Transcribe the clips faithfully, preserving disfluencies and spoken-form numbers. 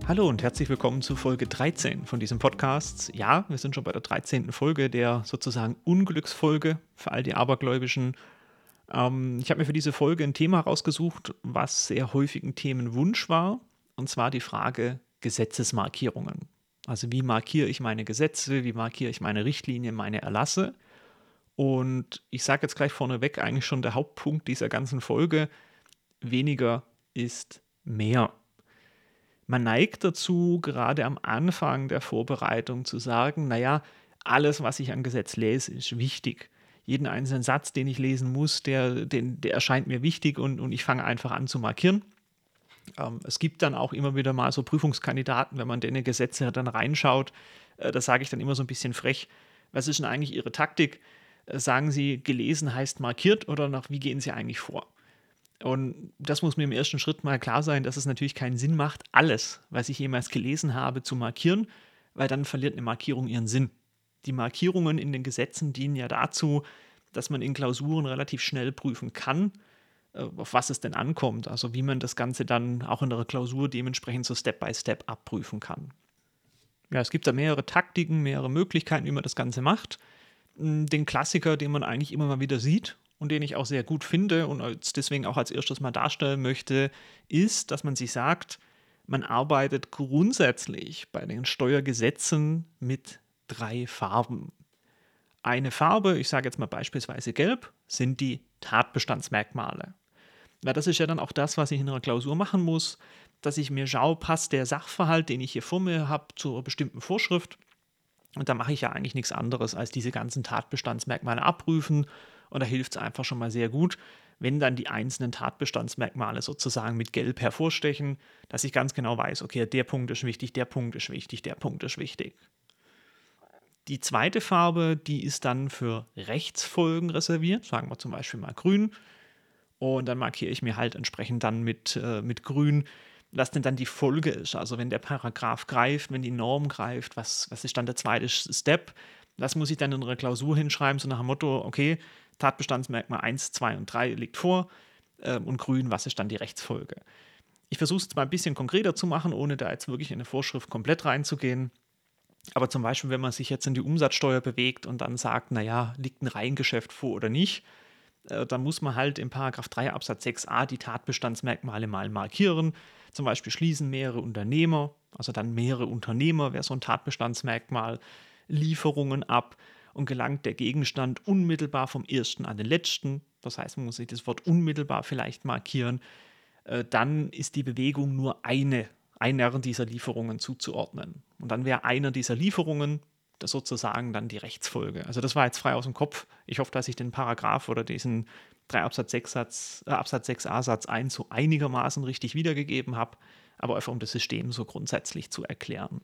Hallo und herzlich willkommen zu Folge dreizehn von diesem Podcast. Ja, wir sind schon bei der dreizehnten Folge, der sozusagen Unglücksfolge für all die Abergläubischen. Ähm, ich habe mir für diese Folge ein Thema rausgesucht, was sehr häufig ein Themenwunsch war, und zwar die Frage Gesetzesmarkierungen. Also wie markiere ich meine Gesetze, wie markiere ich meine Richtlinien, meine Erlasse? Und ich sage jetzt gleich vorneweg eigentlich schon der Hauptpunkt dieser ganzen Folge: Weniger ist mehr. Man neigt dazu, gerade am Anfang der Vorbereitung zu sagen, naja, alles, was ich an Gesetz lese, ist wichtig. Jeden einzelnen Satz, den ich lesen muss, der, den, der erscheint mir wichtig und, und ich fange einfach an zu markieren. Ähm, es gibt dann auch immer wieder mal so Prüfungskandidaten, wenn man denen Gesetze dann reinschaut, äh, da sage ich dann immer so ein bisschen frech: Was ist denn eigentlich Ihre Taktik? Äh, sagen Sie, gelesen heißt markiert, oder nach wie gehen Sie eigentlich vor? Und das muss mir im ersten Schritt mal klar sein, dass es natürlich keinen Sinn macht, alles, was ich jemals gelesen habe, zu markieren, weil dann verliert eine Markierung ihren Sinn. Die Markierungen in den Gesetzen dienen ja dazu, dass man in Klausuren relativ schnell prüfen kann, äh, auf was es denn ankommt, also wie man das Ganze dann auch in der Klausur dementsprechend so Step by Step abprüfen kann. Ja, es gibt da mehrere Taktiken, mehrere Möglichkeiten, wie man das Ganze macht. Den Klassiker, den man eigentlich immer mal wieder sieht und den ich auch sehr gut finde und als deswegen auch als erstes mal darstellen möchte, ist, dass man sich sagt, man arbeitet grundsätzlich bei den Steuergesetzen mit drei Farben. Eine Farbe, ich sage jetzt mal beispielsweise gelb, sind die Tatbestandsmerkmale. Weil das ist ja dann auch das, was ich in einer Klausur machen muss, dass ich mir schaue, passt der Sachverhalt, den ich hier vor mir habe, zur bestimmten Vorschrift. Und da mache ich ja eigentlich nichts anderes, als diese ganzen Tatbestandsmerkmale abprüfen. Und da hilft es einfach schon mal sehr gut, wenn dann die einzelnen Tatbestandsmerkmale sozusagen mit Gelb hervorstechen, dass ich ganz genau weiß, okay, der Punkt ist wichtig, der Punkt ist wichtig, der Punkt ist wichtig. Die zweite Farbe, die ist dann für Rechtsfolgen reserviert, sagen wir zum Beispiel mal grün. Und dann markiere ich mir halt entsprechend dann mit, äh, mit grün, was denn dann die Folge ist. Also wenn der Paragraph greift, wenn die Norm greift, was, was ist dann der zweite Step? Das muss ich dann in einer Klausur hinschreiben, so nach dem Motto, okay, Tatbestandsmerkmal eins, zwei und drei liegt vor, äh, und grün, was ist dann die Rechtsfolge? Ich versuche es mal ein bisschen konkreter zu machen, ohne da jetzt wirklich in eine Vorschrift komplett reinzugehen. Aber zum Beispiel, wenn man sich jetzt in die Umsatzsteuer bewegt und dann sagt, naja, liegt ein Reihengeschäft vor oder nicht, äh, dann muss man halt im Paragraph drei Absatz sechs a die Tatbestandsmerkmale mal markieren. Zum Beispiel schließen mehrere Unternehmer, also dann mehrere Unternehmer wäre so ein Tatbestandsmerkmal, Lieferungen ab und gelangt der Gegenstand unmittelbar vom ersten an den letzten. Das heißt, man muss sich das Wort unmittelbar vielleicht markieren. Äh, dann ist die Bewegung nur eine, einer dieser Lieferungen zuzuordnen. Und dann wäre einer dieser Lieferungen das sozusagen dann die Rechtsfolge. Also das war jetzt frei aus dem Kopf. Ich hoffe, dass ich den Paragraph oder diesen drei Absatz sechs Satz, äh, Absatz sechs a Satz eins so einigermaßen richtig wiedergegeben habe, aber einfach um das System so grundsätzlich zu erklären.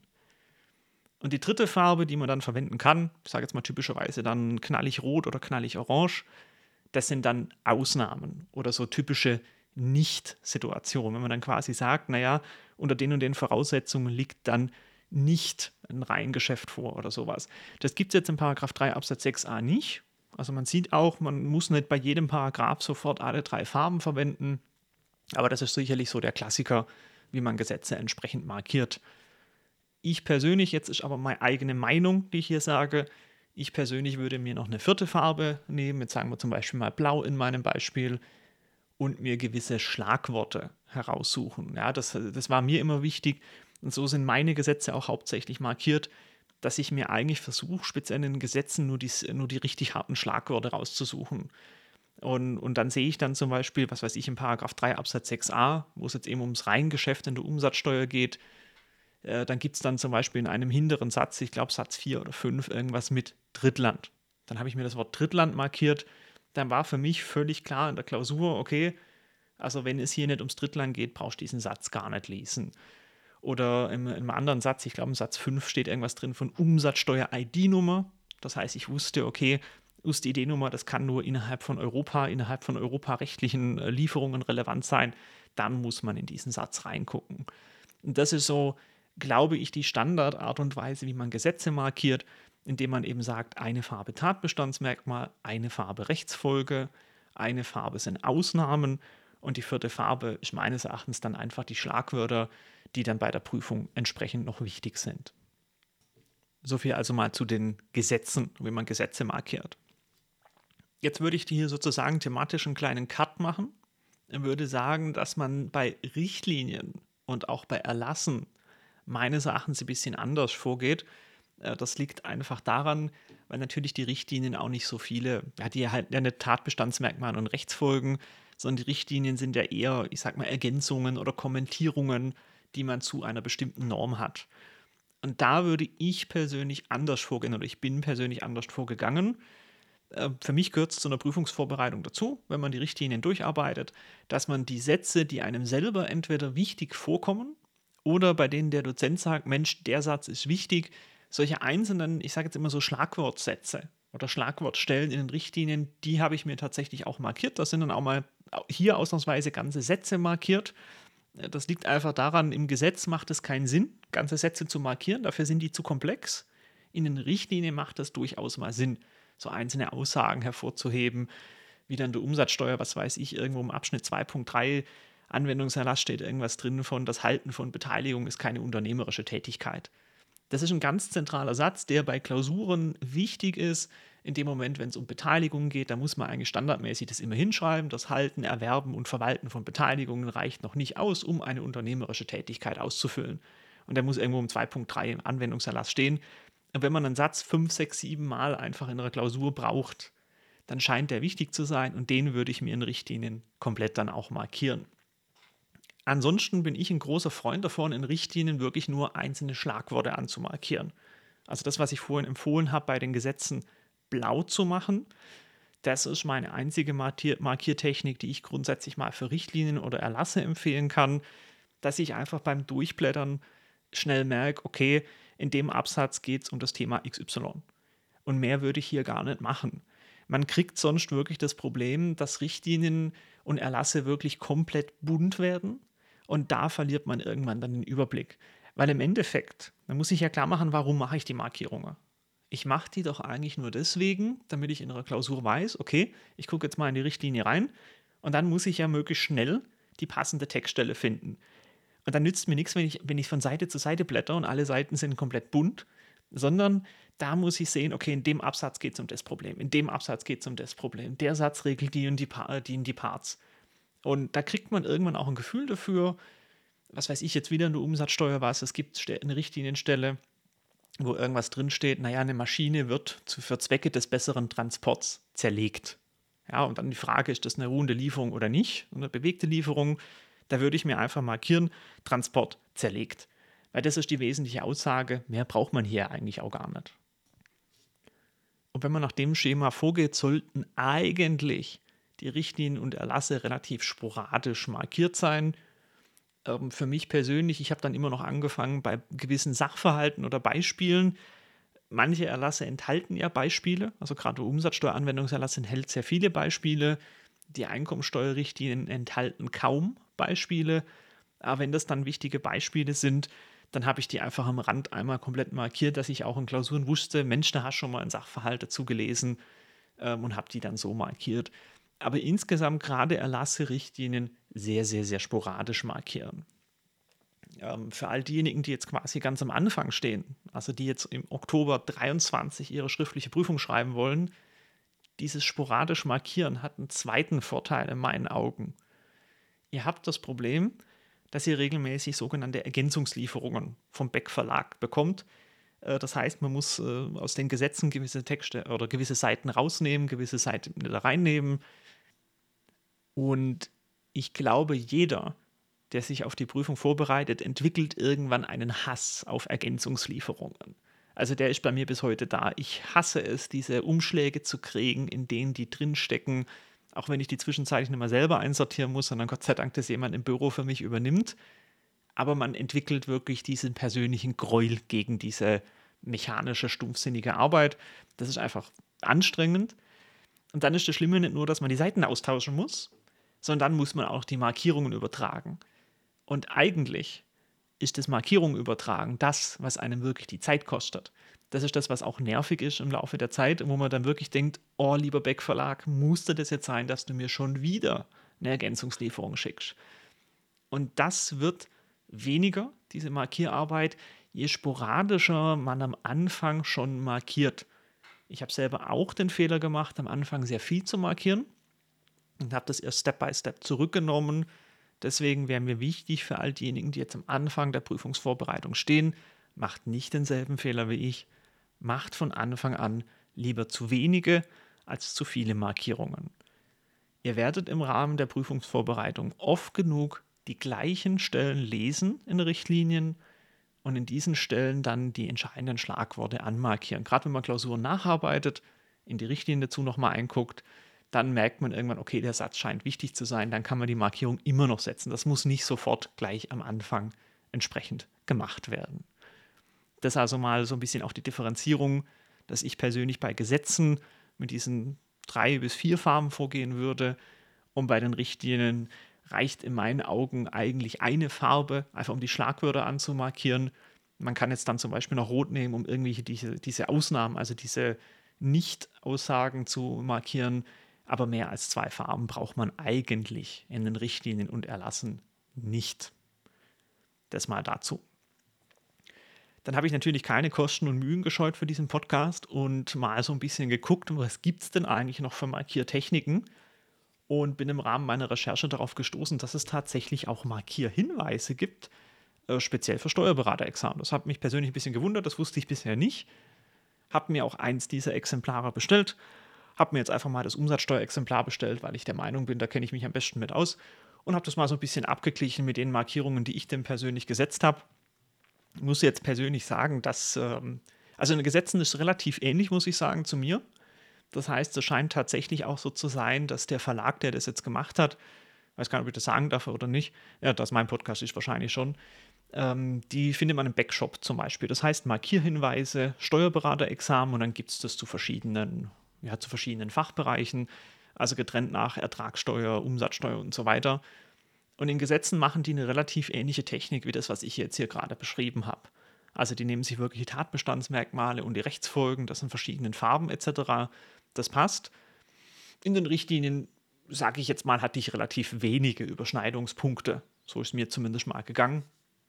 Und die dritte Farbe, die man dann verwenden kann, ich sage jetzt mal typischerweise dann knallig rot oder knallig orange, das sind dann Ausnahmen oder so typische Nicht-Situationen. Wenn man dann quasi sagt, naja, unter den und den Voraussetzungen liegt dann nicht ein Reihengeschäft vor oder sowas. Das gibt es jetzt in Paragraph drei Absatz sechs a nicht. Also man sieht auch, man muss nicht bei jedem Paragraph sofort alle drei Farben verwenden, aber das ist sicherlich so der Klassiker, wie man Gesetze entsprechend markiert. Ich persönlich, jetzt ist aber meine eigene Meinung, die ich hier sage, ich persönlich würde mir noch eine vierte Farbe nehmen, jetzt sagen wir zum Beispiel mal blau in meinem Beispiel, und mir gewisse Schlagworte heraussuchen. Ja, das, das war mir immer wichtig und so sind meine Gesetze auch hauptsächlich markiert, dass ich mir eigentlich versuche, speziell in den Gesetzen nur die, nur die richtig harten Schlagworte rauszusuchen. Und, und dann sehe ich dann zum Beispiel, was weiß ich, im Paragraph drei Absatz sechs a, wo es jetzt eben ums Reihengeschäft in der Umsatzsteuer geht, äh, dann gibt es dann zum Beispiel in einem hinteren Satz, ich glaube Satz vier oder fünf, irgendwas mit Drittland. Dann habe ich mir das Wort Drittland markiert. Dann war für mich völlig klar in der Klausur, okay, also wenn es hier nicht ums Drittland geht, brauchst du diesen Satz gar nicht lesen. Oder im, im anderen Satz, ich glaube im Satz fünf steht irgendwas drin von Umsatzsteuer-I D-Nummer. Das heißt, ich wusste, okay, U S T I D-Nummer, das kann nur innerhalb von Europa, innerhalb von europarechtlichen äh, Lieferungen relevant sein. Dann muss man in diesen Satz reingucken. Und das ist so, glaube ich, die Standardart und Weise, wie man Gesetze markiert, indem man eben sagt, eine Farbe Tatbestandsmerkmal, eine Farbe Rechtsfolge, eine Farbe sind Ausnahmen Und die vierte Farbe ist meines Erachtens dann einfach die Schlagwörter, die dann bei der Prüfung entsprechend noch wichtig sind. So viel also mal zu den Gesetzen, wie man Gesetze markiert. Jetzt würde ich hier sozusagen thematisch einen kleinen Cut machen. Ich würde sagen, dass man bei Richtlinien und auch bei Erlassen meines Erachtens ein bisschen anders vorgeht. Das liegt einfach daran, weil natürlich die Richtlinien auch nicht so viele, ja, die halt ja nicht Tatbestandsmerkmale und Rechtsfolgen, sondern die Richtlinien sind ja eher, ich sag mal, Ergänzungen oder Kommentierungen, die man zu einer bestimmten Norm hat. Und da würde ich persönlich anders vorgehen oder ich bin persönlich anders vorgegangen. Für mich gehört es zu einer Prüfungsvorbereitung dazu, wenn man die Richtlinien durcharbeitet, dass man die Sätze, die einem selber entweder wichtig vorkommen oder bei denen der Dozent sagt, Mensch, der Satz ist wichtig, solche einzelnen, ich sage jetzt immer so Schlagwortsätze oder Schlagwortstellen in den Richtlinien, die habe ich mir tatsächlich auch markiert. Das sind dann auch mal hier ausnahmsweise ganze Sätze markiert. Das liegt einfach daran, im Gesetz macht es keinen Sinn, ganze Sätze zu markieren, dafür sind die zu komplex. In den Richtlinien macht das durchaus mal Sinn, so einzelne Aussagen hervorzuheben, wie dann die Umsatzsteuer, was weiß ich, irgendwo im Abschnitt zwei Punkt drei Anwendungserlass steht irgendwas drin von, das Halten von Beteiligung ist keine unternehmerische Tätigkeit. Das ist ein ganz zentraler Satz, der bei Klausuren wichtig ist. In dem Moment, wenn es um Beteiligung geht, da muss man eigentlich standardmäßig das immer hinschreiben. Das Halten, Erwerben und Verwalten von Beteiligungen reicht noch nicht aus, um eine unternehmerische Tätigkeit auszufüllen. Und der muss irgendwo im zwei Punkt drei im Anwendungserlass stehen. Und wenn man einen Satz fünf, sechs, sieben Mal einfach in einer Klausur braucht, dann scheint der wichtig zu sein und den würde ich mir in Richtlinien komplett dann auch markieren. Ansonsten bin ich ein großer Freund davon, in Richtlinien wirklich nur einzelne Schlagworte anzumarkieren. Also das, was ich vorhin empfohlen habe, bei den Gesetzen blau zu machen, das ist meine einzige Markier- Markiertechnik, die ich grundsätzlich mal für Richtlinien oder Erlasse empfehlen kann, dass ich einfach beim Durchblättern schnell merke, okay, in dem Absatz geht es um das Thema X Y. Und mehr würde ich hier gar nicht machen. Man kriegt sonst wirklich das Problem, dass Richtlinien und Erlasse wirklich komplett bunt werden. Und da verliert man irgendwann dann den Überblick. Weil im Endeffekt, man muss sich ja klar machen, warum mache ich die Markierungen? Ich mache die doch eigentlich nur deswegen, damit ich in einer Klausur weiß, okay, ich gucke jetzt mal in die Richtlinie rein und dann muss ich ja möglichst schnell die passende Textstelle finden. Und dann nützt mir nichts, wenn ich, wenn ich von Seite zu Seite blätter und alle Seiten sind komplett bunt, sondern da muss ich sehen, okay, in dem Absatz geht es um das Problem, in dem Absatz geht es um das Problem, der Satz regelt die und die, die, und die Parts. Und da kriegt man irgendwann auch ein Gefühl dafür, was weiß ich jetzt wieder eine Umsatzsteuer was, es gibt eine Richtlinienstelle, wo irgendwas drinsteht, naja, eine Maschine wird für Zwecke des besseren Transports zerlegt. Ja, und dann die Frage, ist das eine ruhende Lieferung oder nicht? Eine bewegte Lieferung, da würde ich mir einfach markieren, Transport zerlegt. Weil das ist die wesentliche Aussage, mehr braucht man hier eigentlich auch gar nicht. Und wenn man nach dem Schema vorgeht, sollten eigentlich die Richtlinien und Erlasse relativ sporadisch markiert sein. Ähm, für mich persönlich, ich habe dann immer noch angefangen bei gewissen Sachverhalten oder Beispielen. Manche Erlasse enthalten ja Beispiele, also gerade der Umsatzsteueranwendungserlass enthält sehr viele Beispiele. Die Einkommensteuerrichtlinien enthalten kaum Beispiele. Aber wenn das dann wichtige Beispiele sind, dann habe ich die einfach am Rand einmal komplett markiert, dass ich auch in Klausuren wusste, Mensch, da hast du schon mal einen Sachverhalt dazu gelesen ähm, und habe die dann so markiert. Aber insgesamt gerade Erlasse, Richtlinien sehr, sehr, sehr sporadisch markieren. Ähm, für all diejenigen, die jetzt quasi ganz am Anfang stehen, also die jetzt im Oktober dreiundzwanzig ihre schriftliche Prüfung schreiben wollen, dieses sporadisch Markieren hat einen zweiten Vorteil in meinen Augen. Ihr habt das Problem, dass ihr regelmäßig sogenannte Ergänzungslieferungen vom Beck Verlag bekommt. Das heißt, man muss aus den Gesetzen gewisse Texte oder gewisse Seiten rausnehmen, gewisse Seiten wieder reinnehmen. Und ich glaube, jeder, der sich auf die Prüfung vorbereitet, entwickelt irgendwann einen Hass auf Ergänzungslieferungen. Also der ist bei mir bis heute da. Ich hasse es, diese Umschläge zu kriegen, in denen die drinstecken, auch wenn ich die zwischenzeitlich nicht mehr selber einsortieren muss, sondern Gott sei Dank, dass jemand im Büro für mich übernimmt. Aber man entwickelt wirklich diesen persönlichen Gräuel gegen diese mechanische, stumpfsinnige Arbeit. Das ist einfach anstrengend. Und dann ist das Schlimme nicht nur, dass man die Seiten austauschen muss, sondern dann muss man auch die Markierungen übertragen. Und eigentlich ist das Markierung übertragen das, was einem wirklich die Zeit kostet. Das ist das, was auch nervig ist im Laufe der Zeit, wo man dann wirklich denkt, oh, lieber Beck Verlag, musste das jetzt sein, dass du mir schon wieder eine Ergänzungslieferung schickst. Und das wird weniger, diese Markierarbeit, je sporadischer man am Anfang schon markiert. Ich habe selber auch den Fehler gemacht, am Anfang sehr viel zu markieren und habe das erst Step by Step zurückgenommen. Deswegen wäre mir wichtig für all diejenigen, die jetzt am Anfang der Prüfungsvorbereitung stehen, macht nicht denselben Fehler wie ich. Macht von Anfang an lieber zu wenige als zu viele Markierungen. Ihr werdet im Rahmen der Prüfungsvorbereitung oft genug die gleichen Stellen lesen in Richtlinien und in diesen Stellen dann die entscheidenden Schlagworte anmarkieren. Gerade wenn man Klausuren nacharbeitet, in die Richtlinien dazu nochmal einguckt, dann merkt man irgendwann, okay, der Satz scheint wichtig zu sein, dann kann man die Markierung immer noch setzen. Das muss nicht sofort gleich am Anfang entsprechend gemacht werden. Das ist also mal so ein bisschen auch die Differenzierung, dass ich persönlich bei Gesetzen mit diesen drei bis vier Farben vorgehen würde und bei den Richtlinien reicht in meinen Augen eigentlich eine Farbe, einfach um die Schlagwörter anzumarkieren. Man kann jetzt dann zum Beispiel noch Rot nehmen, um irgendwelche diese, diese Ausnahmen, also diese Nicht-Aussagen zu markieren. Aber mehr als zwei Farben braucht man eigentlich in den Richtlinien und Erlassen nicht. Das mal dazu. Dann habe ich natürlich keine Kosten und Mühen gescheut für diesen Podcast und mal so ein bisschen geguckt, was gibt es denn eigentlich noch für Markiertechniken, und bin im Rahmen meiner Recherche darauf gestoßen, dass es tatsächlich auch Markierhinweise gibt, äh, speziell für Steuerberaterexamen. Das hat mich persönlich ein bisschen gewundert, das wusste ich bisher nicht. Habe mir auch eins dieser Exemplare bestellt, habe mir jetzt einfach mal das Umsatzsteuerexemplar bestellt, weil ich der Meinung bin, da kenne ich mich am besten mit aus, und habe das mal so ein bisschen abgeglichen mit den Markierungen, die ich denn persönlich gesetzt habe. Ich muss jetzt persönlich sagen, dass, ähm, also in den Gesetzen ist es relativ ähnlich, muss ich sagen, zu mir. Das heißt, es scheint tatsächlich auch so zu sein, dass der Verlag, der das jetzt gemacht hat, ich weiß gar nicht, ob ich das sagen darf oder nicht, ja, das mein Podcast ist wahrscheinlich schon, ähm, die findet man im Backshop zum Beispiel. Das heißt Markierhinweise, Steuerberaterexamen, und dann gibt es das zu verschiedenen, ja, zu verschiedenen Fachbereichen, also getrennt nach Ertragssteuer, Umsatzsteuer und so weiter. Und in Gesetzen machen die eine relativ ähnliche Technik wie das, was ich jetzt hier gerade beschrieben habe. Also die nehmen sich wirklich die Tatbestandsmerkmale und die Rechtsfolgen, das in verschiedenen Farben et cetera. Das passt. In den Richtlinien, sage ich jetzt mal, hatte ich relativ wenige Überschneidungspunkte. So ist mir zumindest mal gegangen.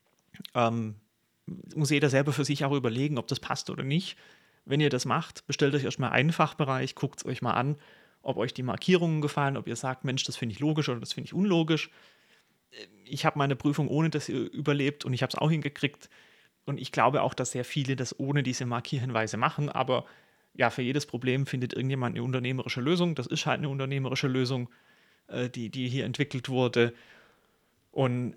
Ähm, muss jeder selber für sich auch überlegen, ob das passt oder nicht. Wenn ihr das macht, bestellt euch erstmal einen Fachbereich, guckt es euch mal an, ob euch die Markierungen gefallen, ob ihr sagt, Mensch, das finde ich logisch oder das finde ich unlogisch. Ich habe meine Prüfung ohne das überlebt und ich habe es auch hingekriegt. Und ich glaube auch, dass sehr viele das ohne diese Markierhinweise machen. Aber ja, für jedes Problem findet irgendjemand eine unternehmerische Lösung. Das ist halt eine unternehmerische Lösung, äh, die, die hier entwickelt wurde. Und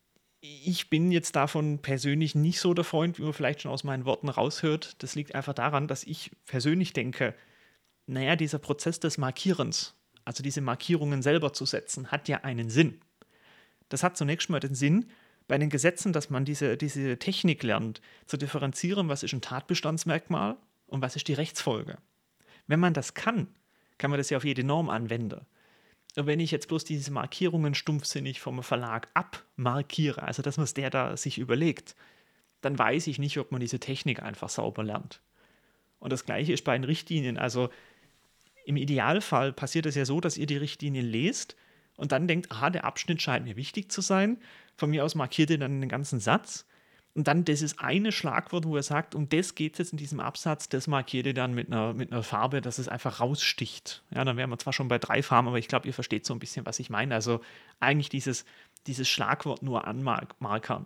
ich bin jetzt davon persönlich nicht so der Freund, wie man vielleicht schon aus meinen Worten raushört. Das liegt einfach daran, dass ich persönlich denke, naja, dieser Prozess des Markierens, also diese Markierungen selber zu setzen, hat ja einen Sinn. Das hat zunächst mal den Sinn, bei den Gesetzen, dass man diese, diese Technik lernt, zu differenzieren, was ist ein Tatbestandsmerkmal und was ist die Rechtsfolge. Wenn man das kann, kann man das ja auf jede Norm anwenden. Und wenn ich jetzt bloß diese Markierungen stumpfsinnig vom Verlag abmarkiere, also das, was der da sich überlegt, dann weiß ich nicht, ob man diese Technik einfach sauber lernt. Und das Gleiche ist bei den Richtlinien. Also im Idealfall passiert es ja so, dass ihr die Richtlinien lest und dann denkt, aha, der Abschnitt scheint mir wichtig zu sein. Von mir aus markiert ihr dann den ganzen Satz. Und dann dieses eine Schlagwort, wo er sagt, um das geht es jetzt in diesem Absatz, das markiert ihr dann mit einer, mit einer Farbe, dass es einfach raussticht. Ja, dann wären wir zwar schon bei drei Farben, aber ich glaube, ihr versteht so ein bisschen, was ich meine. Also eigentlich dieses, dieses Schlagwort nur anmarkern.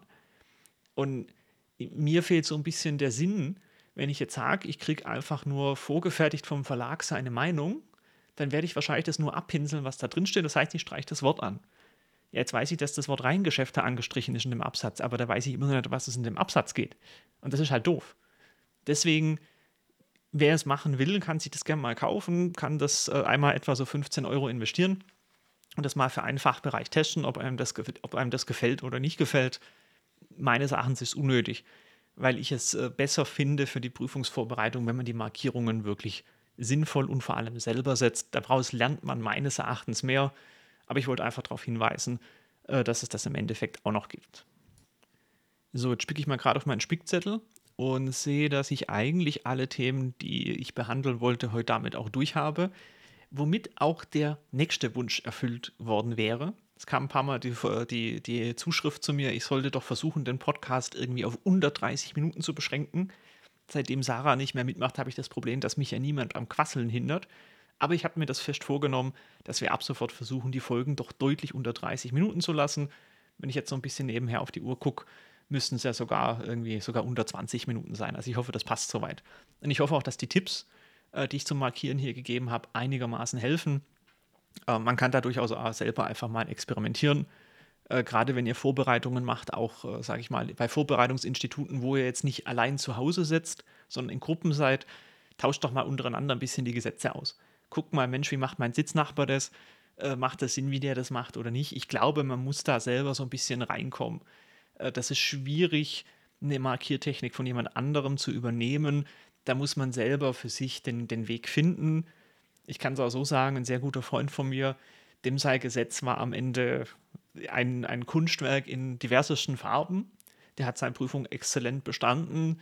Und mir fehlt so ein bisschen der Sinn, wenn ich jetzt sage, ich kriege einfach nur vorgefertigt vom Verlag seine Meinung, dann werde ich wahrscheinlich das nur abpinseln, was da drin steht. Das heißt, ich streiche das Wort an. Ja, jetzt weiß ich, dass das Wort Reingeschäfte angestrichen ist in dem Absatz, aber da weiß ich immer noch nicht, was es in dem Absatz geht. Und das ist halt doof. Deswegen, wer es machen will, kann sich das gerne mal kaufen, kann das äh, einmal etwa so fünfzehn Euro investieren und das mal für einen Fachbereich testen, ob einem das, ob einem das gefällt oder nicht gefällt. Meines Erachtens ist es unnötig, weil ich es äh, besser finde für die Prüfungsvorbereitung, wenn man die Markierungen wirklich sinnvoll und vor allem selber setzt. Daraus lernt man meines Erachtens mehr. Aber ich wollte einfach darauf hinweisen, äh, dass es das im Endeffekt auch noch gibt. So, jetzt spicke ich mal gerade auf meinen Spickzettel und sehe, dass ich eigentlich alle Themen, die ich behandeln wollte, heute damit auch durch habe. womit auch der nächste Wunsch erfüllt worden wäre. Es kam ein paar Mal die, die, die Zuschrift zu mir, ich sollte doch versuchen, den Podcast irgendwie auf unter dreißig Minuten zu beschränken. Seitdem Sarah nicht mehr mitmacht, habe ich das Problem, dass mich ja niemand am Quasseln hindert. Aber ich habe mir das fest vorgenommen, dass wir ab sofort versuchen, die Folgen doch deutlich unter dreißig Minuten zu lassen. Wenn ich jetzt so ein bisschen nebenher auf die Uhr gucke, müssten es ja sogar irgendwie sogar unter zwanzig Minuten sein. Also ich hoffe, das passt soweit. Und ich hoffe auch, dass die Tipps, äh, die ich zum Markieren hier gegeben habe, einigermaßen helfen. Äh, man kann da durchaus auch selber einfach mal experimentieren. Äh, gerade wenn ihr Vorbereitungen macht, auch, äh, sage ich mal, bei Vorbereitungsinstituten, wo ihr jetzt nicht allein zu Hause sitzt, sondern in Gruppen seid, tauscht doch mal untereinander ein bisschen die Gesetze aus. Guckt mal, Mensch, wie macht mein Sitznachbar das? Äh, macht das Sinn, wie der das macht oder nicht? Ich glaube, man muss da selber so ein bisschen reinkommen. Äh, das ist schwierig, eine Markiertechnik von jemand anderem zu übernehmen. Da muss man selber für sich den, den Weg finden. Ich kann es auch so sagen, ein sehr guter Freund von mir, dem sein Gesetz war am Ende ein, ein Kunstwerk in diversesten Farben. Der hat seine Prüfung exzellent bestanden.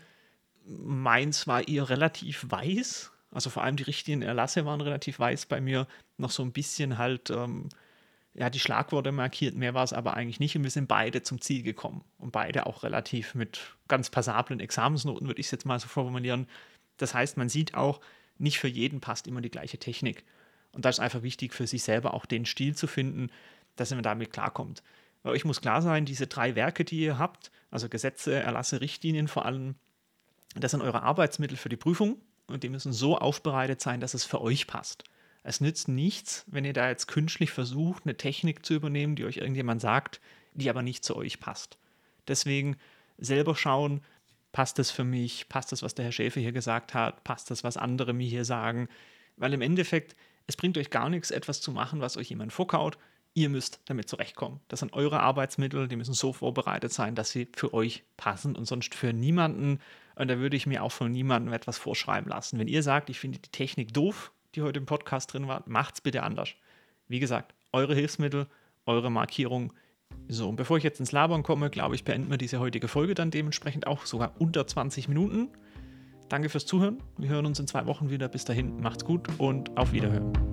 Meins war eher relativ weiß. Also vor allem die richtigen Erlasse waren relativ weiß bei mir. Noch so ein bisschen halt, ähm, ja, die Schlagworte markiert. Mehr war es aber eigentlich nicht. Und wir sind beide zum Ziel gekommen. Und beide auch relativ mit ganz passablen Examensnoten, würde ich es jetzt mal so formulieren. Das heißt, man sieht auch, nicht für jeden passt immer die gleiche Technik. Und da ist einfach wichtig, für sich selber auch den Stil zu finden, dass man damit klarkommt. Bei euch muss klar sein, diese drei Werke, die ihr habt, also Gesetze, Erlasse, Richtlinien vor allem, das sind eure Arbeitsmittel für die Prüfung und die müssen so aufbereitet sein, dass es für euch passt. Es nützt nichts, wenn ihr da jetzt künstlich versucht, eine Technik zu übernehmen, die euch irgendjemand sagt, die aber nicht zu euch passt. Deswegen selber schauen, passt das für mich, passt das, was der Herr Schäfer hier gesagt hat, passt das, was andere mir hier sagen, weil im Endeffekt, es bringt euch gar nichts, etwas zu machen, was euch jemand vorkaut. Ihr müsst damit zurechtkommen. Das sind eure Arbeitsmittel, die müssen so vorbereitet sein, dass sie für euch passen und sonst für niemanden. Und da würde ich mir auch von niemandem etwas vorschreiben lassen. Wenn ihr sagt, ich finde die Technik doof, die heute im Podcast drin war, macht's bitte anders. Wie gesagt, eure Hilfsmittel, eure Markierung. So, und bevor ich jetzt ins Labern komme, glaube ich, beenden wir diese heutige Folge dann dementsprechend auch sogar unter zwanzig Minuten. Danke fürs Zuhören. Wir hören uns in zwei Wochen wieder. Bis dahin, macht's gut und auf Wiederhören.